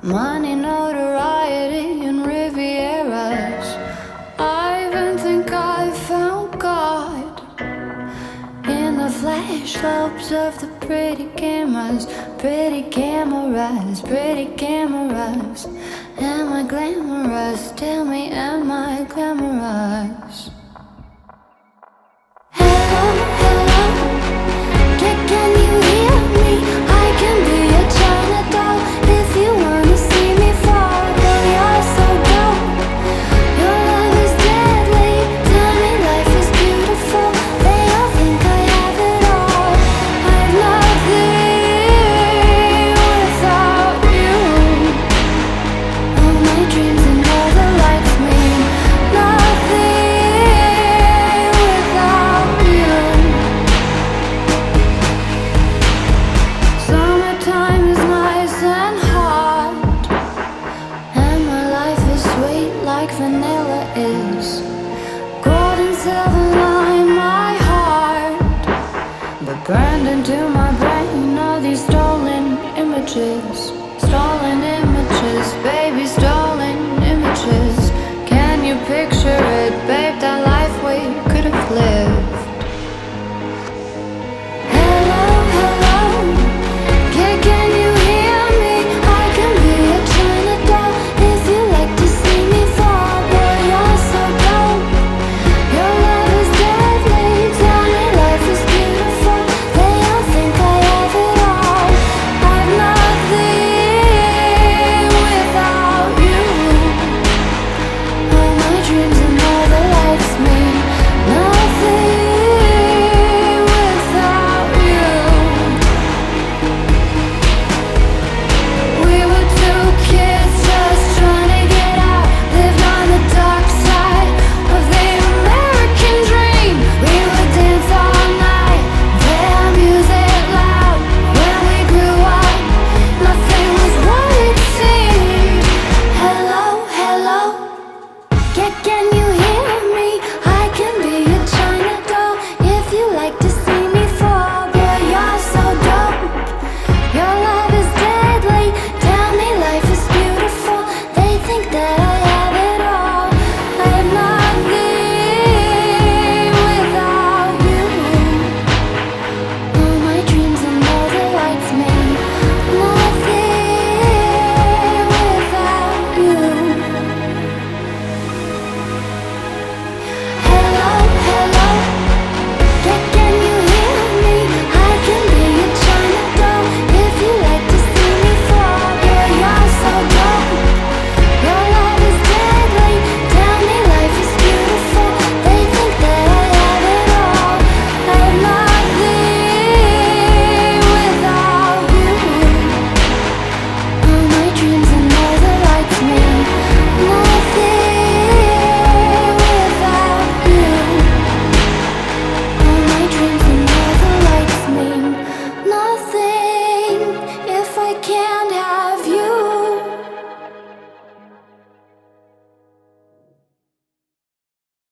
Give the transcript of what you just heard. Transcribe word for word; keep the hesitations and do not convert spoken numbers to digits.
Money, notoriety, and Rivieras. I even think I found God in the flash slopes of the pretty cameras. Pretty cameras, pretty cameras. Am I glamorous? Tell me, am I glamorous? Hello, hello, can, can you hear me? I can be a China doll if you wanna see me fall. Girl, you're so dope, your love is deadly. Tell me life is beautiful, they all think I have it all. I've nothing without you. All my dreams and all the lights mean nothing without you. Summertime is nice and hot, and my life is sweet like vanilla is. Gold and silver line my heart, but burned into my brain all these stolen images.